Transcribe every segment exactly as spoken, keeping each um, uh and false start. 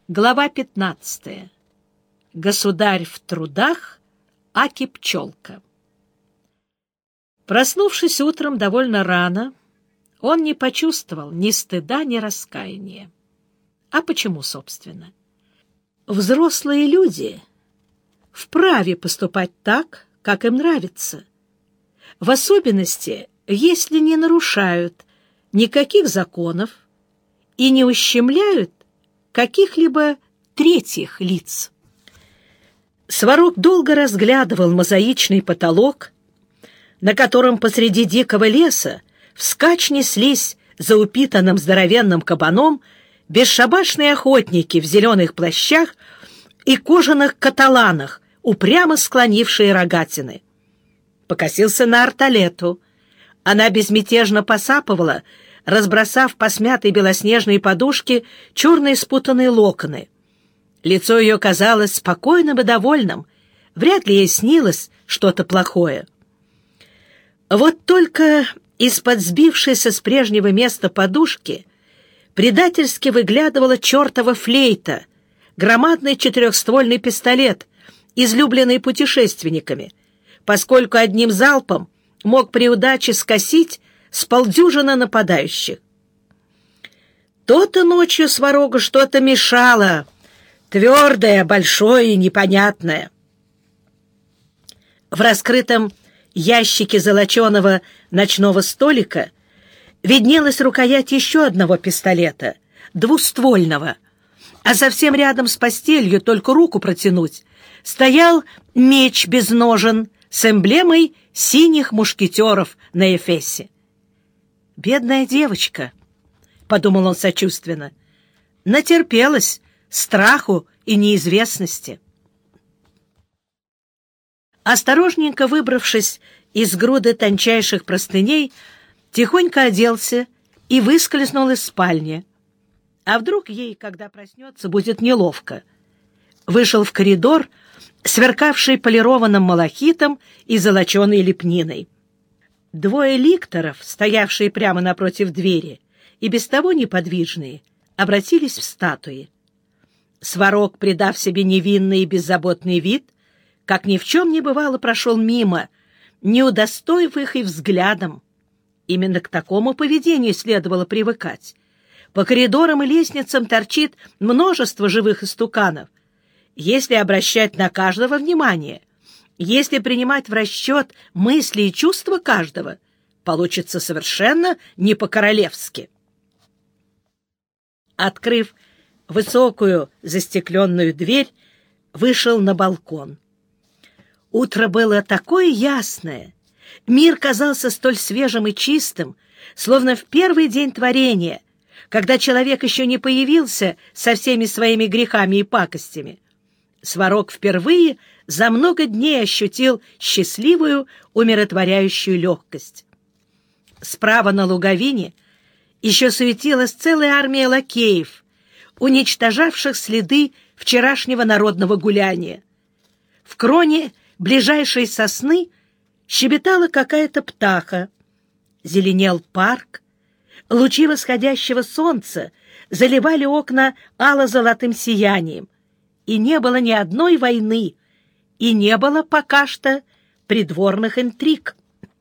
Глава пятнадцатая. Государь в трудах, аки пчелка. Проснувшись утром довольно рано, он не почувствовал ни стыда, ни раскаяния. А почему, собственно? Взрослые люди вправе поступать так, как им нравится, в особенности, если не нарушают никаких законов и не ущемляют каких-либо третьих лиц. Сварог долго разглядывал мозаичный потолок, на котором посреди дикого леса вскачь неслись за упитанным здоровенным кабаном бесшабашные охотники в зеленых плащах и кожаных каталанах, упрямо склонившие рогатины. Покосился на Арталету. Она безмятежно посапывала, разбросав по смятой белоснежной подушке черные спутанные локоны. Лицо ее казалось спокойным и довольным, вряд ли ей снилось что-то плохое. Вот только из-под сбившейся с прежнего места подушки предательски выглядывала чертова флейта, громадный четырехствольный пистолет, излюбленный путешественниками, поскольку одним залпом мог при удаче скосить с полдюжины нападающих. То-то ночью Сварогу что-то мешало, твердое, большое и непонятное. В раскрытом ящике золоченого ночного столика виднелась рукоять еще одного пистолета, двуствольного, а совсем рядом с постелью, только руку протянуть, стоял меч без ножен с эмблемой синих мушкетеров на эфесе. «Бедная девочка», — подумал он сочувственно, — натерпелась страху и неизвестности. Осторожненько выбравшись из груды тончайших простыней, тихонько оделся и выскользнул из спальни. А вдруг ей, когда проснется, будет неловко? Вышел в коридор, сверкавший полированным малахитом и золоченой лепниной. Двое ликторов, стоявшие прямо напротив двери, и без того неподвижные, обратились в статуи. Сварог, придав себе невинный и беззаботный вид, как ни в чем не бывало, прошел мимо, не удостоив их и взглядом. Именно к такому поведению следовало привыкать. По коридорам и лестницам торчит множество живых истуканов. Если обращать на каждого внимание, если принимать в расчет мысли и чувства каждого, получится совершенно не по-королевски. Открыв высокую застекленную дверь, вышел на балкон. Утро было такое ясное, мир казался столь свежим и чистым, словно в первый день творения, когда человек еще не появился со всеми своими грехами и пакостями. Сварог впервые за много дней ощутил счастливую, умиротворяющую легкость. Справа на луговине еще суетилась целая армия лакеев, уничтожавших следы вчерашнего народного гуляния. В кроне ближайшей сосны щебетала какая-то птаха. Зеленел парк, лучи восходящего солнца заливали окна ало-золотым сиянием, и не было ни одной войны, и не было пока что придворных интриг.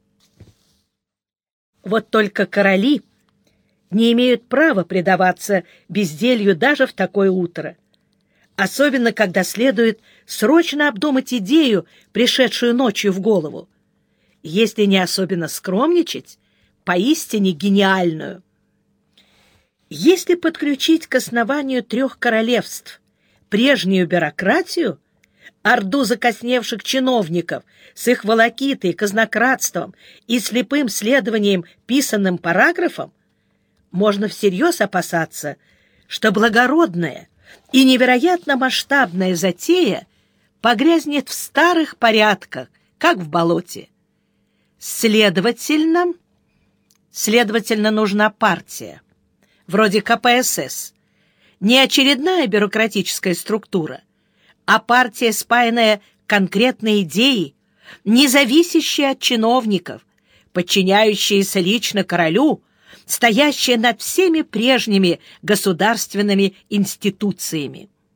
Вот только короли не имеют права предаваться безделью даже в такое утро, особенно когда следует срочно обдумать идею, пришедшую ночью в голову, если не особенно скромничать, поистине гениальную. Если подключить к основанию трех королевств прежнюю бюрократию, орду закосневших чиновников с их волокитой, казнократством и слепым следованием писанным параграфам, можно всерьез опасаться, что благородная и невероятно масштабная затея погрязнет в старых порядках, как в болоте. Следовательно, следовательно, нужна партия, вроде ка пэ эс эс, не очередная бюрократическая структура, а партия, спаянная конкретной идеей, не зависящая от чиновников, подчиняющаяся лично королю, стоящая над всеми прежними государственными институциями.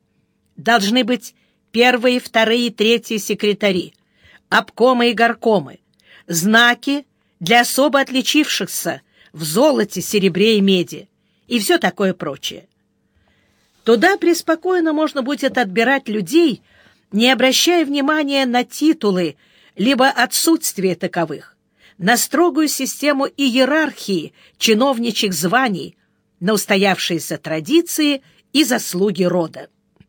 Должны быть первые, вторые, третьи секретари, обкомы и горкомы, знаки для особо отличившихся в золоте, серебре и меди и все такое прочее. Туда преспокойно можно будет отбирать людей, не обращая внимания на титулы, либо отсутствие таковых, на строгую систему иерархии чиновничьих званий, на устоявшиеся традиции и заслуги рода.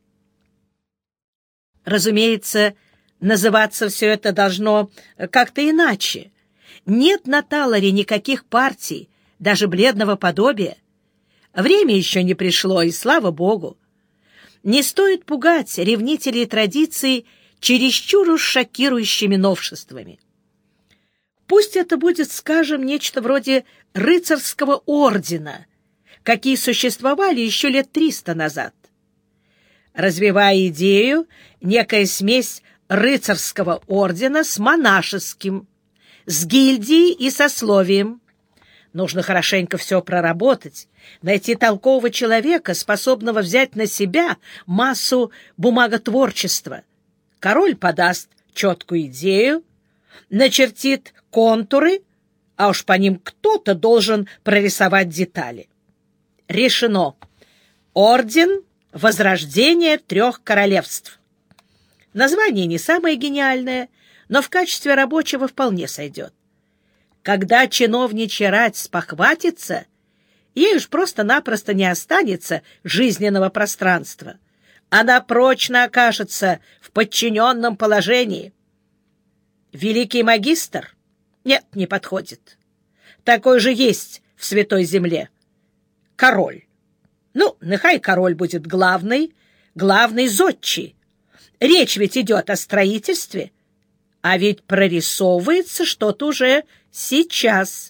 Разумеется, называться все это должно как-то иначе. Нет на Таларе никаких партий, даже бледного подобия. Время еще не пришло, и слава богу. Не стоит пугать ревнителей традиций чересчур уж шокирующими новшествами. Пусть это будет, скажем, нечто вроде рыцарского ордена, какие существовали еще лет триста назад. Развивая идею, некая смесь рыцарского ордена с монашеским, с гильдией и сословием. Нужно хорошенько все проработать, найти толкового человека, способного взять на себя массу бумаготворчества. Король подаст четкую идею, начертит контуры, а уж по ним кто-то должен прорисовать детали. Решено. Орден Возрождения трех королевств. Название не самое гениальное, но в качестве рабочего вполне сойдет. Когда чиновничья рать спохватится, ей уж просто-напросто не останется жизненного пространства. Она прочно окажется в подчиненном положении. Великий магистр? Нет, не подходит. Такой же есть в Святой Земле. Король. Ну, нехай король будет главный, главный зодчий. Речь ведь идет о строительстве, а ведь прорисовывается что-то уже сейчас.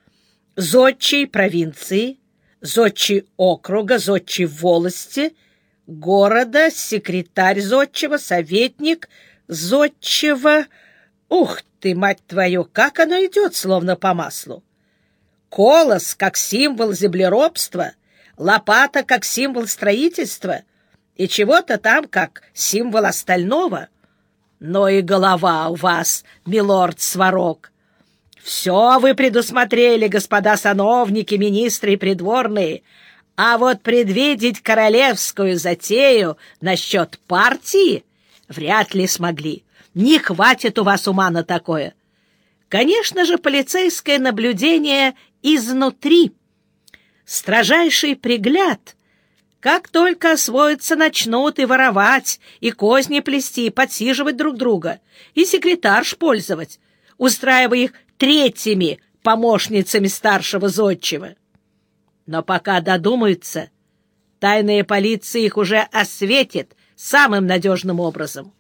Зодчий провинции, зодчий округа, зодчий волости, города, секретарь зодчего, советник зодчего. Ух ты, мать твою, как оно идет, словно по маслу! Колос как символ землеробства, лопата как символ строительства и чего-то там как символ остального. Но и голова у вас, милорд Сварог. Все вы предусмотрели, господа сановники, министры и придворные, а вот предвидеть королевскую затею насчет партии вряд ли смогли. Не хватит у вас ума на такое. Конечно же, полицейское наблюдение изнутри. Строжайший пригляд. Как только освоиться начнут и воровать, и козни плести, и подсиживать друг друга, и секретарш пользовать, устраивая их третьими помощницами старшего зодчего. Но пока додумаются, тайная полиция их уже осветит самым надежным образом.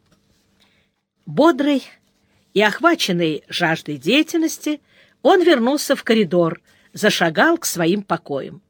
Бодрый и охваченный жаждой деятельности, он вернулся в коридор, зашагал к своим покоям.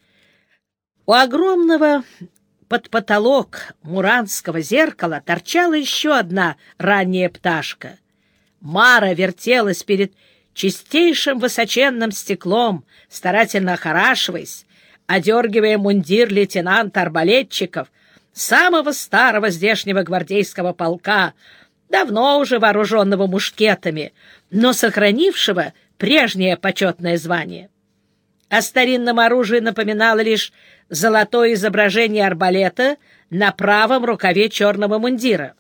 У огромного под потолок муранского зеркала торчала еще одна ранняя пташка. Мара вертелась перед чистейшим высоченным стеклом, старательно охорашиваясь, одергивая мундир лейтенанта-арбалетчиков, самого старого здешнего гвардейского полка, давно уже вооруженного мушкетами, но сохранившего прежнее почетное звание. О старинном оружии напоминало лишь золотое изображение арбалета на правом рукаве черного мундира.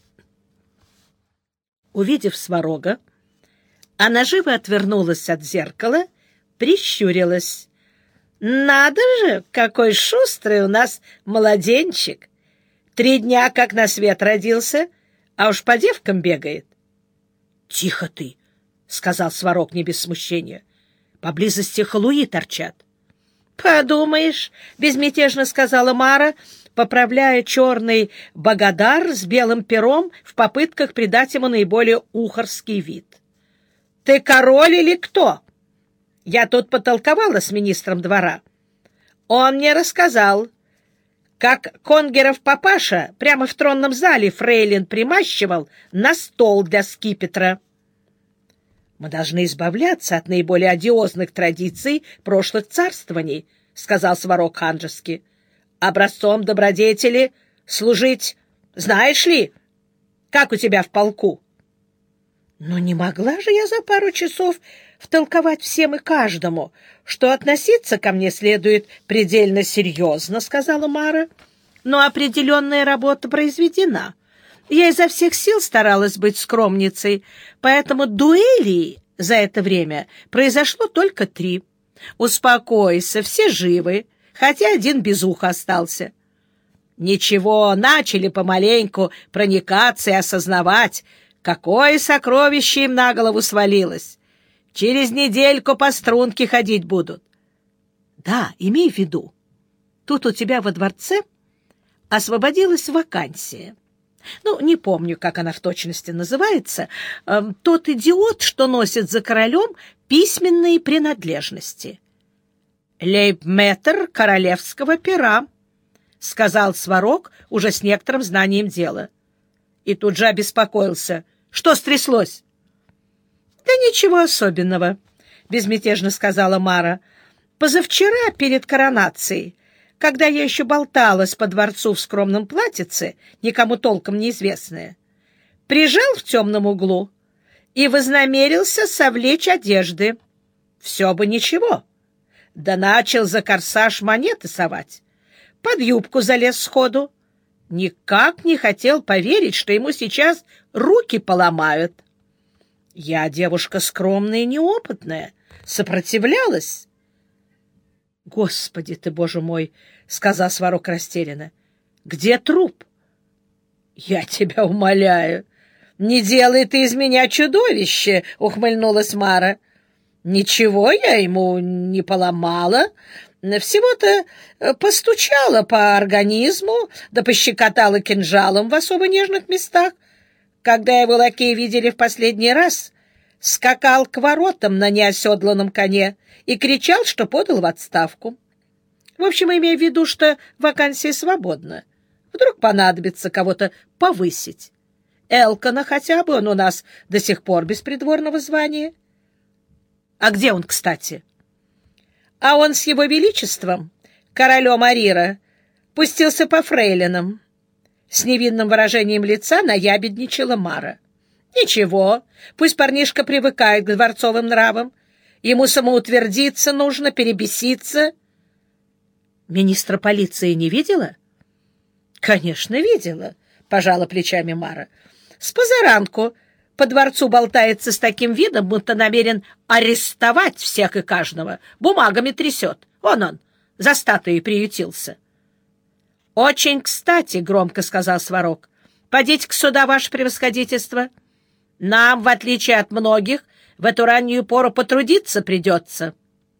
Увидев Сварога, она живо отвернулась от зеркала, прищурилась. «Надо же, какой шустрый у нас младенчик! Три дня как на свет родился, а уж по девкам бегает». «Тихо ты!» — сказал Сварог не без смущения. «Поблизости халуи торчат». «Подумаешь», — безмятежно сказала Мара, поправляя черный богодар с белым пером в попытках придать ему наиболее ухарский вид. «Ты король или кто? Я тут потолковала с министром двора. Он мне рассказал, как Конгеров папаша прямо в тронном зале фрейлин примащивал на стол для скипетра». «Мы должны избавляться от наиболее одиозных традиций прошлых царствований», — сказал Сварог ханжески. «Образцом добродетели служить Знаешь ли, как у тебя в полку? Но не могла же я за пару часов втолковать всем и каждому, что относиться ко мне следует предельно серьезно, — сказала Мара. Но определенная работа произведена. Я изо всех сил старалась быть скромницей, поэтому дуэлей за это время произошло только три. Успокойся, все живы, хотя один без уха остался. Ничего, начали помаленьку проникаться и осознавать, какое сокровище им на голову свалилось. Через недельку по струнке ходить будут. Да, имей в виду, тут у тебя во дворце освободилась вакансия. Ну, не помню, как она в точности называется. Эм, тот идиот, что носит за королем письменные принадлежности. Лейб-мэтр королевского пера, — сказал Сварог уже с некоторым знанием дела. И тут же обеспокоился. Что стряслось? — Да ничего особенного, — безмятежно сказала Мара. Позавчера, перед коронацией, когда я еще болталась по дворцу в скромном платьице, никому толком неизвестное, прижал в темном углу и вознамерился совлечь одежды. Все бы ничего. Да начал за корсаж монеты совать. Под юбку залез сходу. Никак не хотел поверить, что ему сейчас руки поломают. Я девушка скромная и неопытная, сопротивлялась. — Господи ты, Боже мой! — сказал Сварог растерянно. — Где труп? — Я тебя умоляю. — Не делай ты из меня чудовище! — ухмыльнулась Мара. — Ничего я ему не поломала. Всего-то постучала по организму, да пощекотала кинжалом в особо нежных местах. Когда его лакеи видели в последний раз, скакал к воротам на неоседланном коне и кричал, что подал в отставку. В общем, имея в виду, что вакансия свободна. Вдруг понадобится кого-то повысить. Элкона хотя бы, он у нас до сих пор без придворного звания. А где он, кстати? А он с его величеством, королем Арира, пустился по фрейлинам. С невинным выражением лица наябедничала Мара. Ничего, пусть парнишка привыкает к дворцовым нравам. Ему самоутвердиться нужно, перебеситься. Министра полиции не видела? Конечно, видела, пожала плечами Мара. С позаранку по дворцу болтается с таким видом, будто намерен арестовать всех и каждого. Бумагами трясет. Вон он, за статуей приютился. — Очень кстати, — громко сказал Сварог. — Подите-ка сюда, ваше превосходительство. Нам, в отличие от многих, в эту раннюю пору потрудиться придется.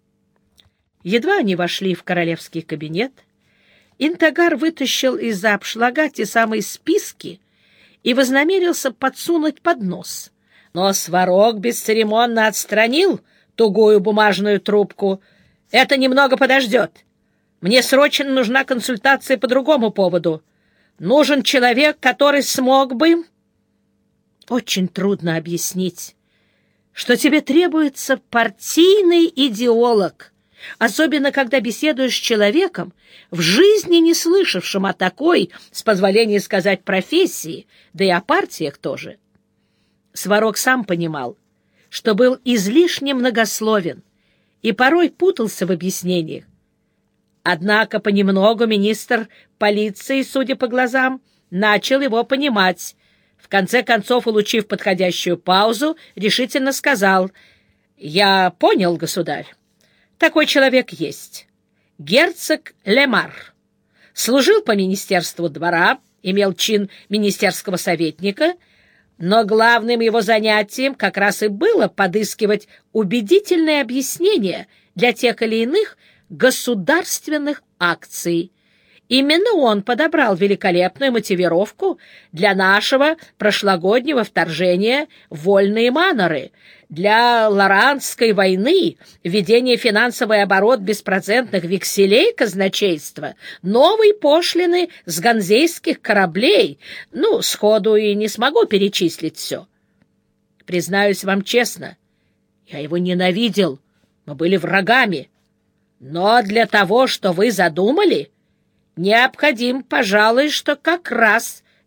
Едва они вошли в королевский кабинет, Интагар вытащил из-за обшлага те самые списки и вознамерился подсунуть под нос. Но Сварог бесцеремонно отстранил тугую бумажную трубку. — Это немного подождет. Мне срочно нужна консультация по другому поводу. Нужен человек, который смог бы... Очень трудно объяснить, что тебе требуется партийный идеолог, особенно когда беседуешь с человеком, в жизни не слышавшим о такой, с позволения сказать, профессии, да и о партиях тоже. Сварог сам понимал, что был излишне многословен и порой путался в объяснениях. Однако понемногу министр полиции, судя по глазам, начал его понимать. В конце концов, улучив подходящую паузу, решительно сказал: «Я понял, государь. Такой человек есть. Герцог Лемар. Служил по министерству двора, имел чин министерского советника, но главным его занятием как раз и было подыскивать убедительные объяснения для тех или иных государственных акций. Именно он подобрал великолепную мотивировку для нашего прошлогоднего вторжения в вольные маноры, для Лорантской войны, введения финансовый оборот беспроцентных векселей казначейства, новой пошлины с ганзейских кораблей. Ну, сходу и не смогу перечислить все. Признаюсь вам честно, я его ненавидел, мы были врагами. Но для того, что вы задумали, необходим, пожалуй, что как раз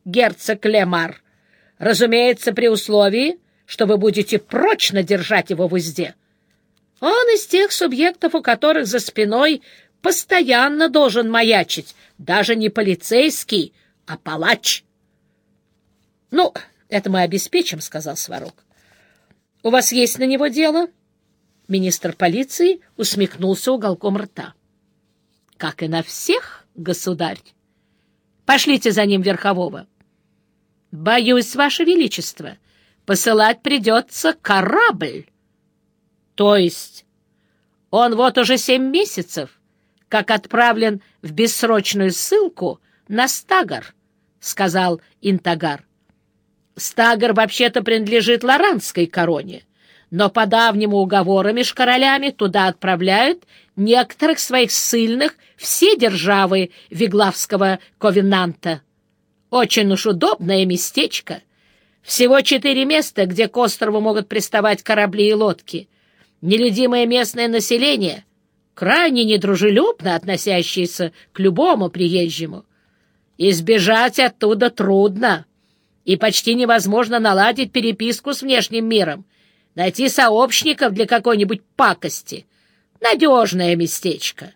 герцог Лемар. Разумеется, при условии, что вы будете прочно держать его в узде. Он из тех субъектов, у которых за спиной постоянно должен маячить даже не полицейский, а палач. — Ну, это мы обеспечим, — сказал Сварог. — У вас есть на него дело? Министр полиции усмехнулся уголком рта. — Как и на всех, государь. Пошлите за ним верхового. — Боюсь, Ваше Величество, посылать придется корабль. — То есть он вот уже семь месяцев как отправлен в бессрочную ссылку на Стагар, — сказал Интагар. Стагар вообще-то принадлежит Лоранской короне, но по давнему уговору между королями туда отправляют некоторых своих ссыльных все державы Виглавского ковенанта. Очень уж удобное местечко. Всего четыре места, где к острову могут приставать корабли и лодки. Нелюдимое местное население, крайне недружелюбно относящееся к любому приезжему. Избежать оттуда трудно, и почти невозможно наладить переписку с внешним миром, найти сообщников для какой-нибудь пакости. Надежное местечко.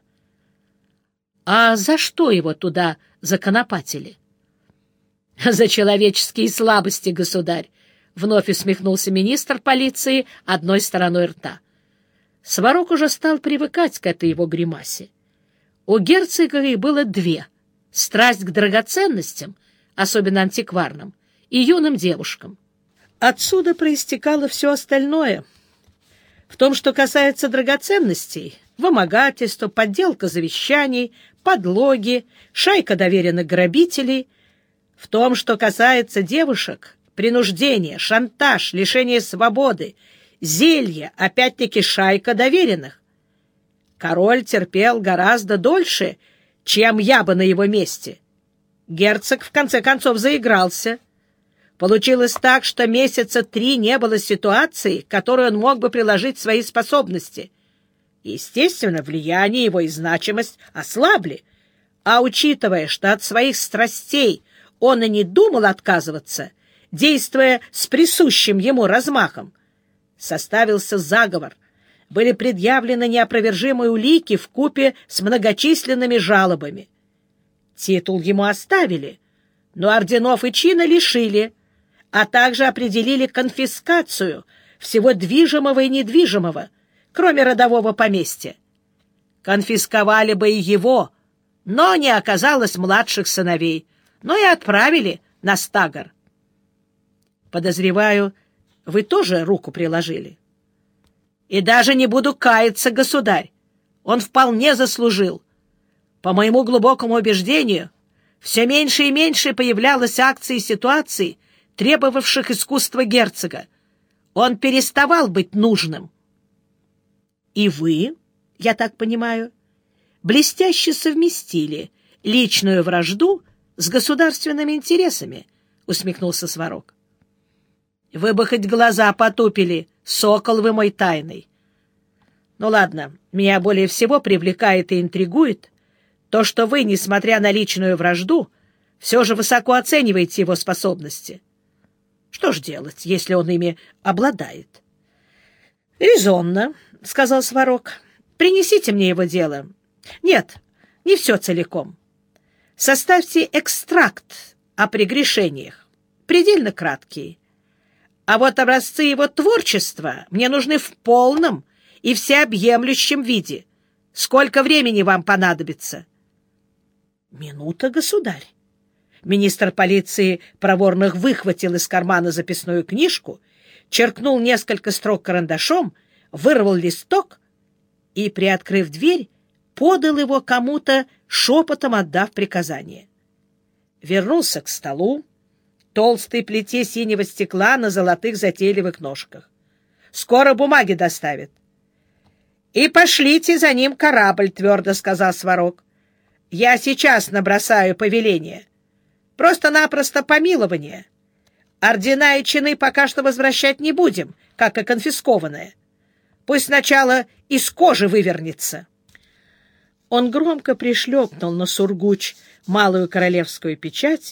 — А за что его туда законопатили? — За человеческие слабости, государь, — вновь усмехнулся министр полиции одной стороной рта. Сварог уже стал привыкать к этой его гримасе. У герцога их было две — страсть к драгоценностям, особенно антикварным, и юным девушкам. Отсюда проистекало все остальное. В том, что касается драгоценностей, вымогательство, подделка завещаний, подлоги, шайка доверенных грабителей. В том, что касается девушек, принуждение, шантаж, лишение свободы, зелье, опять-таки шайка доверенных. Король терпел гораздо дольше, чем я бы на его месте. Герцог, в конце концов, заигрался. Получилось так, что месяца три не было ситуации, к которой он мог бы приложить свои способности. Естественно, влияние его и значимость ослабли. А учитывая, что от своих страстей он и не думал отказываться, действуя с присущим ему размахом, составился заговор, были предъявлены неопровержимые улики вкупе с многочисленными жалобами. Титул ему оставили, но орденов и чина лишили, а также определили конфискацию всего движимого и недвижимого, кроме родового поместья. Конфисковали бы и его, но не оказалось младших сыновей, но и отправили на Стагар. Подозреваю, вы тоже руку приложили. И даже не буду каяться, государь. Он вполне заслужил. По моему глубокому убеждению, все меньше и меньше появлялось акций и ситуаций, требовавших искусства герцога. Он переставал быть нужным. И вы, я так понимаю, блестяще совместили личную вражду с государственными интересами, — усмехнулся Сварог. Вы бы хоть глаза потупили, сокол вы мой тайный. Ну ладно, меня более всего привлекает и интригует то, что вы, несмотря на личную вражду, все же высоко оцениваете его способности. Что ж делать, если он ими обладает? — Резонно, — сказал Сварог. — Принесите мне его дело. Нет, не все целиком. Составьте экстракт о прегрешениях, предельно краткий. А вот образцы его творчества мне нужны в полном и всеобъемлющем виде. Сколько времени вам понадобится? — Минута, государь. Министр полиции проворных выхватил из кармана записную книжку, черкнул несколько строк карандашом, вырвал листок и, приоткрыв дверь, подал его кому-то, шепотом отдав приказание. Вернулся к столу, толстой плите синего стекла на золотых затейливых ножках. Скоро бумаги доставят. — И пошлите за ним корабль, — твердо сказал Сварог. — Я сейчас набросаю повеление. Просто-напросто помилование. Ордена и чины пока что возвращать не будем, как и конфискованное. Пусть сначала из кожи вывернется. Он громко пришлепнул на сургуч малую королевскую печать,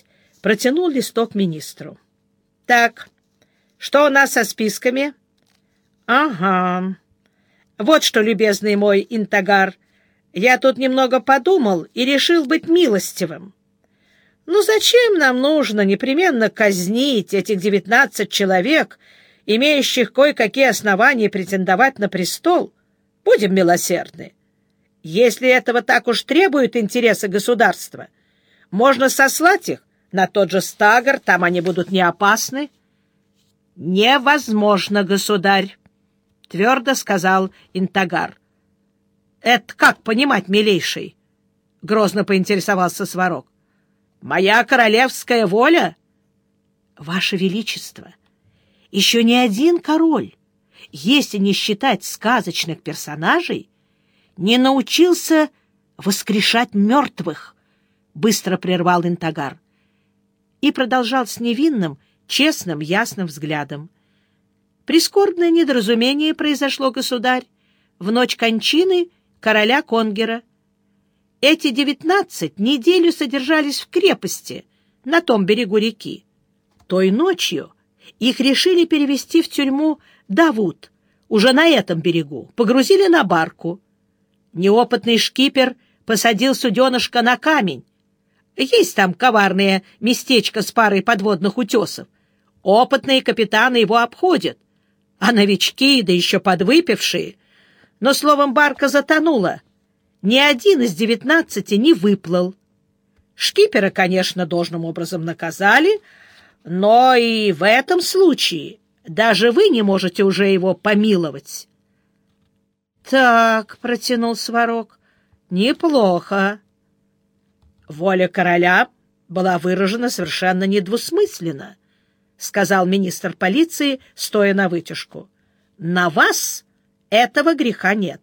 протянул листок министру. — Так, что у нас со списками? — Ага. Вот что, любезный мой Интагар, я тут немного подумал и решил быть милостивым. Ну зачем нам нужно непременно казнить этих девятнадцать человек, имеющих кое-какие основания претендовать на престол? Будем милосердны. Если этого так уж требуют интересы государства, можно сослать их на тот же Стагар, там они будут не опасны. — Невозможно, государь, — твердо сказал Интагар. — Это как понимать, милейший? — грозно поинтересовался Сварог. — Моя королевская воля? — Ваше Величество, еще ни один король, если не считать сказочных персонажей, не научился воскрешать мертвых, — быстро прервал Интагар и продолжал с невинным, честным, ясным взглядом. Прискорбное недоразумение произошло, государь, в ночь кончины короля Конгера. Эти девятнадцать неделю содержались в крепости на том берегу реки. Той ночью их решили перевести в тюрьму Давуд, уже на этом берегу, погрузили на барку. Неопытный шкипер посадил суденышко на камень. Есть там коварное местечко с парой подводных утесов. Опытные капитаны его обходят, а новички, да еще подвыпившие. Но, словом, барка затонула. Ни один из девятнадцати не выплыл. Шкипера, конечно, должным образом наказали, но и в этом случае даже вы не можете уже его помиловать. — Так, — протянул Сварог, — неплохо. Воля короля была выражена совершенно недвусмысленно, — сказал министр полиции, стоя на вытяжку. — На вас этого греха нет.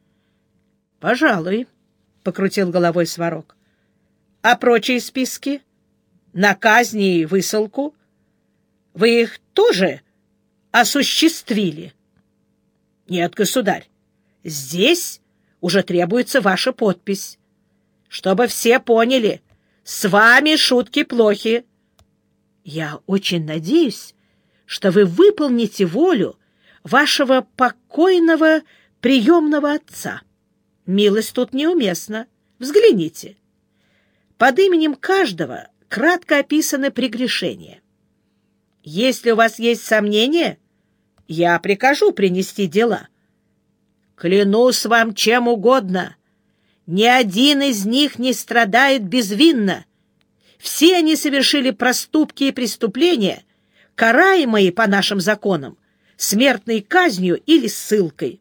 — Пожалуй, — покрутил головой Сварог. — А прочие списки? На казни и высылку? Вы их тоже осуществили? — Нет, государь, здесь уже требуется ваша подпись. Чтобы все поняли, с вами шутки плохи. Я очень надеюсь, что вы выполните волю вашего покойного приемного отца. Милость тут неуместна. Взгляните. Под именем каждого кратко описаны прегрешения. Если у вас есть сомнения, я прикажу принести дела. Клянусь вам чем угодно, ни один из них не страдает безвинно. Все они совершили проступки и преступления, караемые по нашим законам, смертной казнью или ссылкой.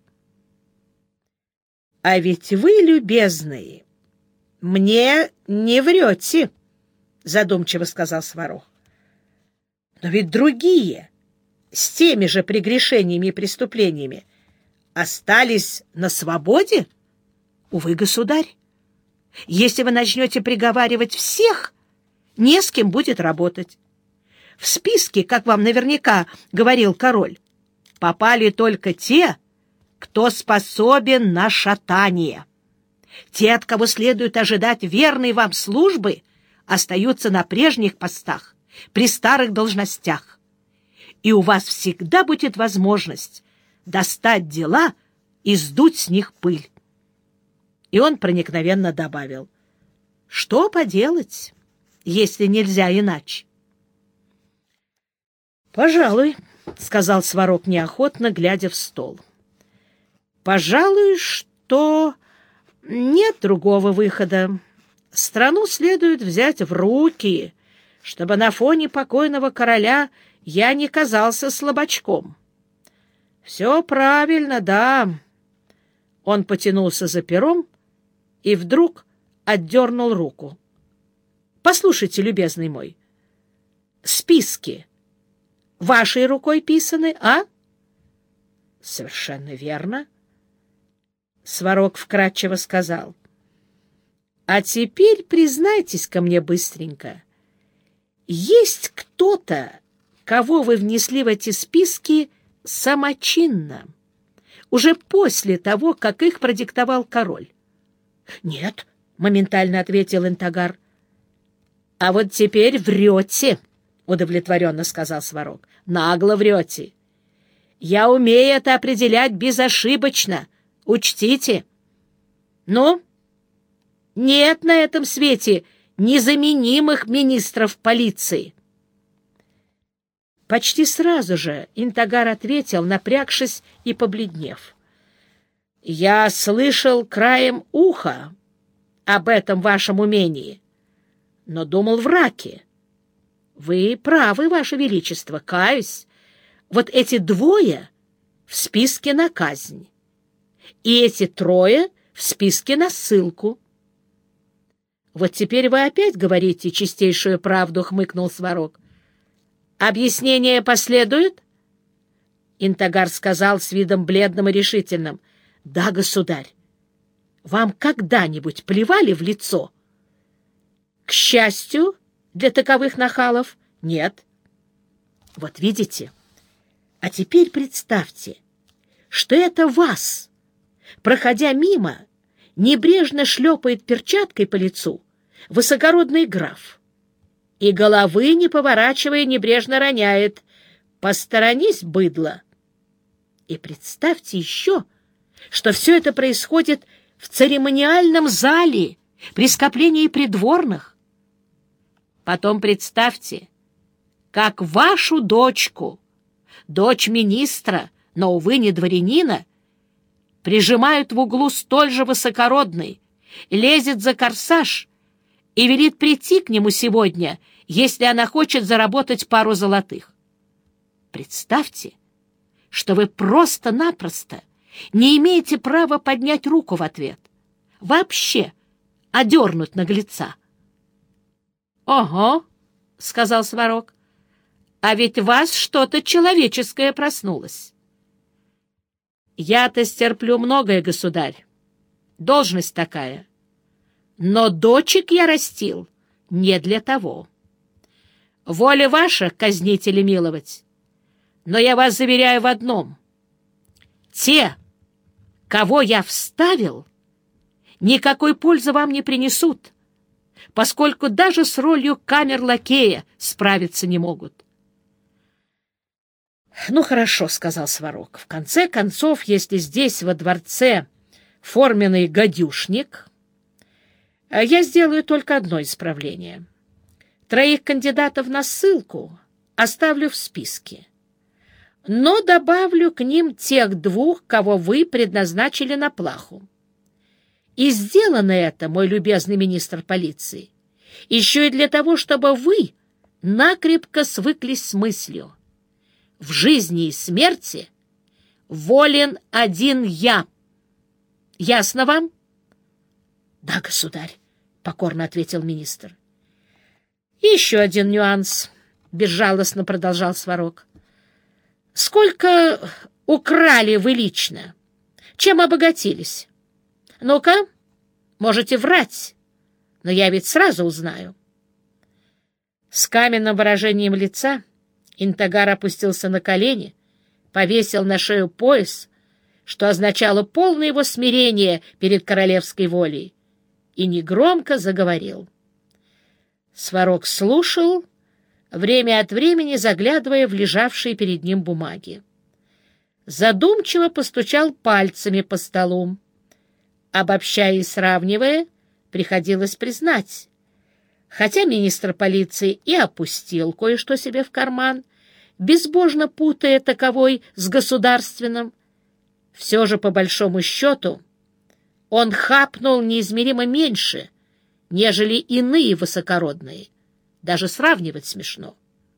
— А ведь вы, любезные, мне не врете, — задумчиво сказал Сварог. — Но ведь другие, с теми же прегрешениями и преступлениями, остались на свободе? Увы, государь, если вы начнете приговаривать всех, не с кем будет работать. В списке, как вам наверняка говорил король, попали только те, кто способен на шатание. Те, от кого следует ожидать верной вам службы, остаются на прежних постах, при старых должностях. И у вас всегда будет возможность достать дела и сдуть с них пыль. И он проникновенно добавил: что поделать, если нельзя иначе? — Пожалуй, — сказал Сварог неохотно, глядя в стол. — Пожалуй, что нет другого выхода. Страну следует взять в руки, чтобы на фоне покойного короля я не казался слабачком. — Все правильно, да. Он потянулся за пером и вдруг отдернул руку. — Послушайте, любезный мой, списки вашей рукой писаны, а? — Совершенно верно. Сварог вкратчиво сказал: — А теперь признайтесь ко мне быстренько, есть кто-то, кого вы внесли в эти списки самочинно, уже после того, как их продиктовал король? — Нет, — моментально ответил Интагар. — А вот теперь врете, — удовлетворенно сказал Сварог. — Нагло врете. Я умею это определять безошибочно. Учтите. Ну, нет на этом свете незаменимых министров полиции. Почти сразу же Интагар ответил, напрягшись и побледнев. — Я слышал краем уха об этом вашем умении, но думал в раке. Вы правы, ваше величество, каюсь. Вот эти двое в списке на казнь, и эти трое в списке на ссылку. — Вот теперь вы опять говорите чистейшую правду, — хмыкнул Сварог. — Объяснение последует? Интагар сказал с видом бледным и решительным. — Да, государь. Вам когда-нибудь плевали в лицо? — К счастью, для таковых нахалов нет. — Вот видите. А теперь представьте, что это вас, проходя мимо, небрежно шлепает перчаткой по лицу высокородный граф и, головы не поворачивая, небрежно роняет: «Посторонись, быдло!» И представьте еще, что все это происходит в церемониальном зале при скоплении придворных. Потом представьте, как вашу дочку, дочь министра, но, увы, не дворянина, прижимают в углу столь же высокородный, лезет за корсаж и велит прийти к нему сегодня, если она хочет заработать пару золотых. Представьте, что вы просто-напросто не имеете права поднять руку в ответ, вообще одернуть наглеца. — Ого, — сказал Сварог, — а ведь в вас что-то человеческое проснулось. — Я-то стерплю многое, государь, должность такая, но дочек я растил не для того. Воля ваша казнить или миловать, но я вас заверяю в одном: те, кого я вставил, никакой пользы вам не принесут, поскольку даже с ролью камер-лакея справиться не могут. — Ну, хорошо, — сказал Сварог. — В конце концов, если здесь, во дворце, форменный гадюшник, я сделаю только одно исправление. Троих кандидатов на ссылку оставлю в списке, но добавлю к ним тех двух, кого вы предназначили на плаху. И сделано это, мой любезный министр полиции, еще и для того, чтобы вы накрепко свыклись с мыслью: в жизни и смерти волен один я. Ясно вам? — Да, государь, — покорно ответил министр. — Еще один нюанс, — безжалостно продолжал Сварог. — Сколько украли вы лично? Чем обогатились? Ну-ка, можете врать, но я ведь сразу узнаю. С каменным выражением лица Интагар опустился на колени, повесил на шею пояс, что означало полное его смирение перед королевской волей, и негромко заговорил. Сварог слушал, время от времени заглядывая в лежавшие перед ним бумаги. Задумчиво постучал пальцами по столу. Обобщая и сравнивая, приходилось признать, хотя министр полиции и опустил кое-что себе в карман, безбожно путая таковой с государственным, все же, по большому счету, он хапнул неизмеримо меньше, нежели иные высокородные. Даже сравнивать смешно.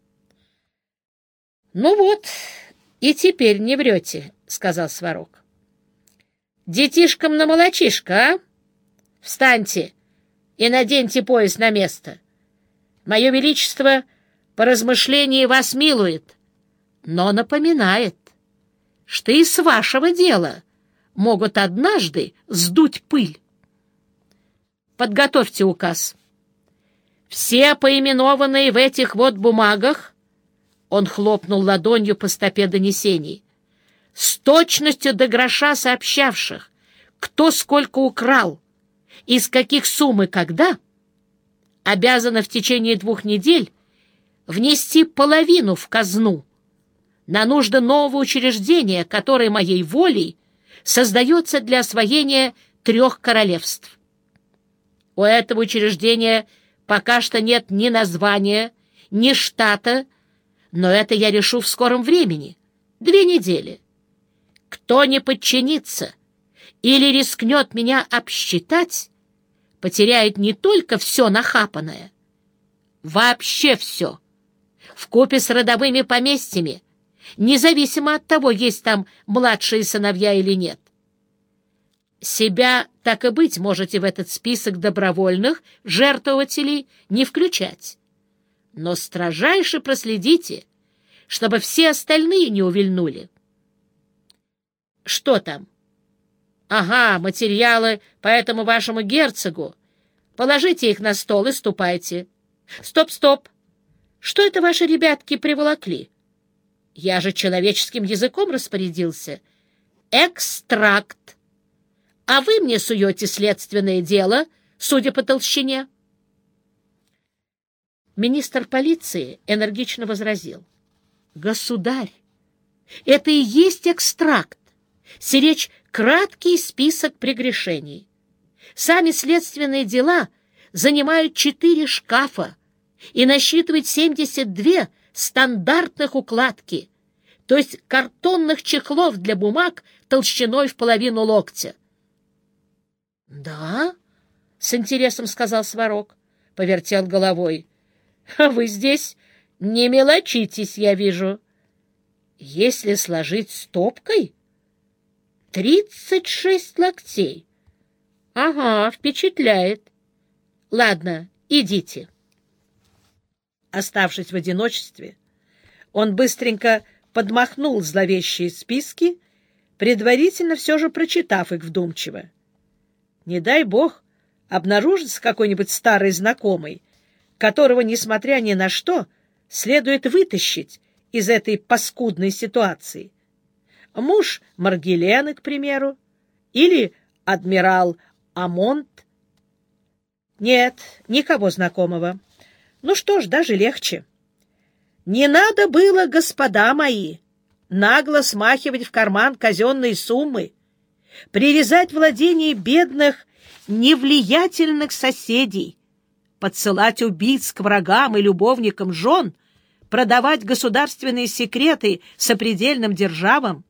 — Ну вот, и теперь не врете, — сказал Сварог. — Детишкам на молочишко, а? Встаньте и наденьте пояс на место. Мое величество по размышлении вас милует, но напоминает, что и с вашего дела могут однажды сдуть пыль. Подготовьте указ. Все поименованные в этих вот бумагах, он хлопнул ладонью по стопе донесений, с точностью до гроша сообщавших, кто сколько украл, из каких сумм и когда, обязана в течение двух недель внести половину в казну на нужды нового учреждения, которое моей волей создается для освоения трех королевств. У этого учреждения пока что нет ни названия, ни штата, но это я решу в скором времени, две недели. Кто не подчинится или рискнет меня обсчитать, потеряет не только все нахапанное, вообще все, вкупе с родовыми поместьями, независимо от того, есть там младшие сыновья или нет. Себя, так и быть, можете в этот список добровольных жертвователей не включать. Но строжайше проследите, чтобы все остальные не увильнули. Что там? Ага, материалы по этому вашему герцогу. Положите их на стол и ступайте. Стоп, стоп. Что это ваши ребятки приволокли? Я же человеческим языком распорядился. Экстракт. А вы мне суете следственное дело, судя по толщине. Министр полиции энергично возразил. Государь, это и есть экстракт. Сиречь краткий список прегрешений. Сами следственные дела занимают четыре шкафа и насчитывают семьдесят две стандартных укладки, то есть картонных чехлов для бумаг толщиной в половину локтя. — Да? — с интересом сказал Сварог, повертел головой. — А вы здесь не мелочитесь, я вижу. Если сложить стопкой, тридцать шесть локтей. Ага, впечатляет. Ладно, идите. Оставшись в одиночестве, он быстренько подмахнул зловещие списки, предварительно все же прочитав их вдумчиво. Не дай бог обнаружится какой-нибудь старый знакомый, которого, несмотря ни на что, следует вытащить из этой паскудной ситуации. Муж Маргилены, к примеру, или адмирал Амонт. Нет, никого знакомого. Ну что ж, даже легче. Не надо было, господа мои, нагло смахивать в карман казенные суммы, прирезать владения бедных, невлиятельных соседей, подсылать убийц к врагам и любовникам жен, продавать государственные секреты сопредельным державам.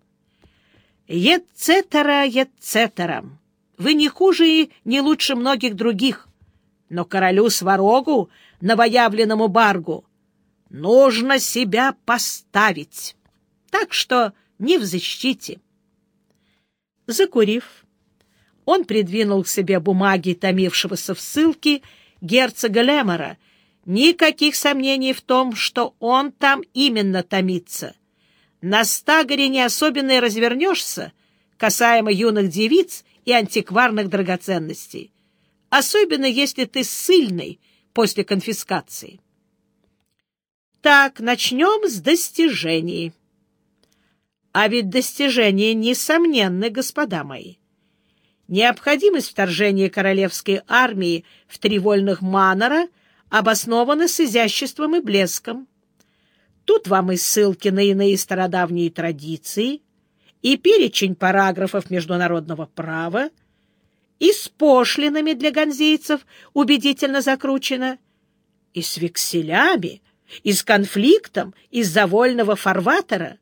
Ецетера, ецетера. Вы не хуже и не лучше многих других, но королю Сварогу, новоявленному Баргу, нужно себя поставить, так что не в защите. Закурив, он придвинул к себе бумаги, томившегося в ссылке герцога Лемора. Никаких сомнений в том, что он там именно томится. На стагоре не особенно и развернешься, касаемо юных девиц и антикварных драгоценностей, особенно если ты ссыльный после конфискации. Так, начнем с достижений. А ведь достижения несомненны, господа мои. Необходимость вторжения королевской армии в три вольных манора обоснована с изяществом и блеском. Тут вам и ссылки на иные стародавние традиции, и перечень параграфов международного права, и с пошлинами для ганзейцев убедительно закручено, и с векселями, и с конфликтом из-за вольного фарватера.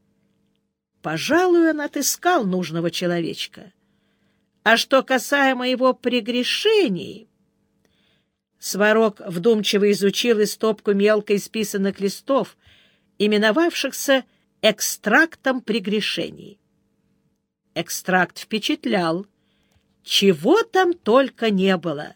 Пожалуй, он отыскал нужного человечка. А что касаемо его прегрешений... Сварог вдумчиво изучил и стопку мелко исписанных листов, именовавшихся экстрактом прегрешений. Экстракт впечатлял. Чего там только не было.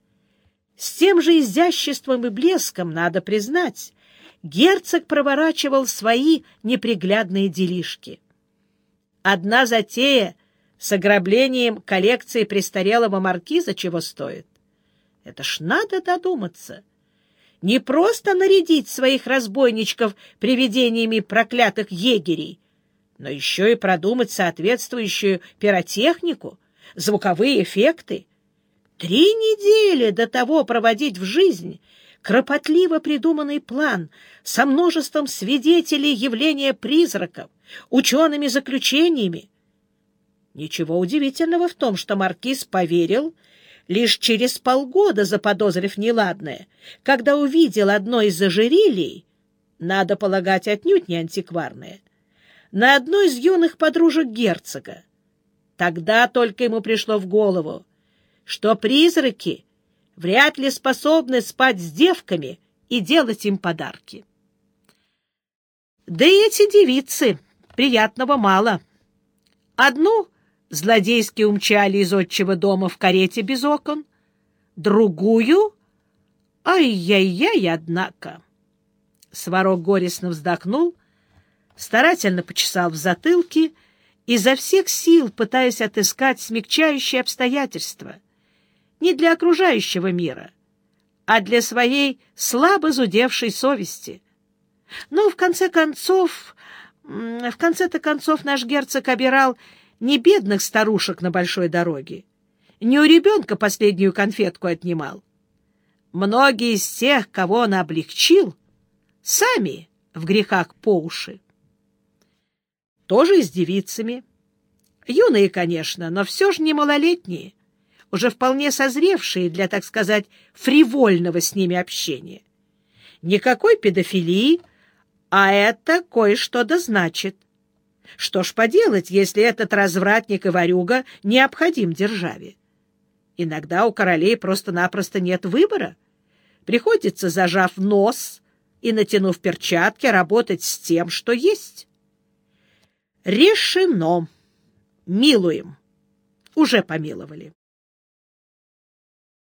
С тем же изяществом и блеском, надо признать, герцог проворачивал свои неприглядные делишки. Одна затея с ограблением коллекции престарелого маркиза чего стоит? Это ж надо додуматься. Не просто нарядить своих разбойничков привидениями проклятых егерей, но еще и продумать соответствующую пиротехнику, звуковые эффекты. Три недели до того проводить в жизнь кропотливо придуманный план со множеством свидетелей явления призраков, учеными заключениями. Ничего удивительного в том, что маркиз поверил, лишь через полгода заподозрив неладное, когда увидел одно из ожерелий, надо полагать, отнюдь не антикварное, на одной из юных подружек герцога. Тогда только ему пришло в голову, что призраки вряд ли способны спать с девками и делать им подарки. Да и эти девицы приятного мало. Одну злодейски умчали из отчего дома в карете без окон, другую... Ай-яй-яй, однако! Сварог горестно вздохнул, старательно почесал в затылке, изо всех сил пытаясь отыскать смягчающие обстоятельства не для окружающего мира, а для своей слабо зудевшей совести. Но в конце концов, в конце-то концов наш герцог обирал не бедных старушек на большой дороге, не у ребенка последнюю конфетку отнимал. Многие из тех, кого он облегчил, сами в грехах по уши. Тоже и с девицами. Юные, конечно, но все же не малолетние, уже вполне созревшие для, так сказать, фривольного с ними общения. Никакой педофилии, а это кое-что да значит. Что ж поделать, если этот развратник и ворюга необходим державе? Иногда у королей просто-напросто нет выбора. Приходится, зажав нос и натянув перчатки, работать с тем, что есть. Решено. Милуем. Уже помиловали.